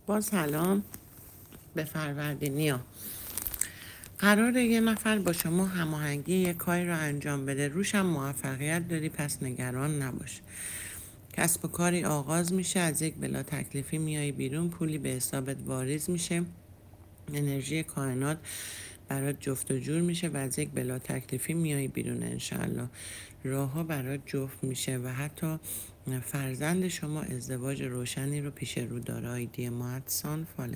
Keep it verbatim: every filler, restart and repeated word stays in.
با سلام به فروردینیا. قراره یه نفر با شما هماهنگی یه کاری رو انجام بده، روش هم موفقیت داری، پس نگران نباش. کسب و کاری آغاز میشه، از یک بلا تکلیفی میای بیرون، پولی به حسابت واریز میشه، انرژی کائنات برات جفت و جور میشه و از یک بلا تکلیفی میای بیرون. انشالله راه ها برات جفت میشه و حتی فرزند شما ازدواج روشنی رو پیش رو داره. آیدی مادسان فال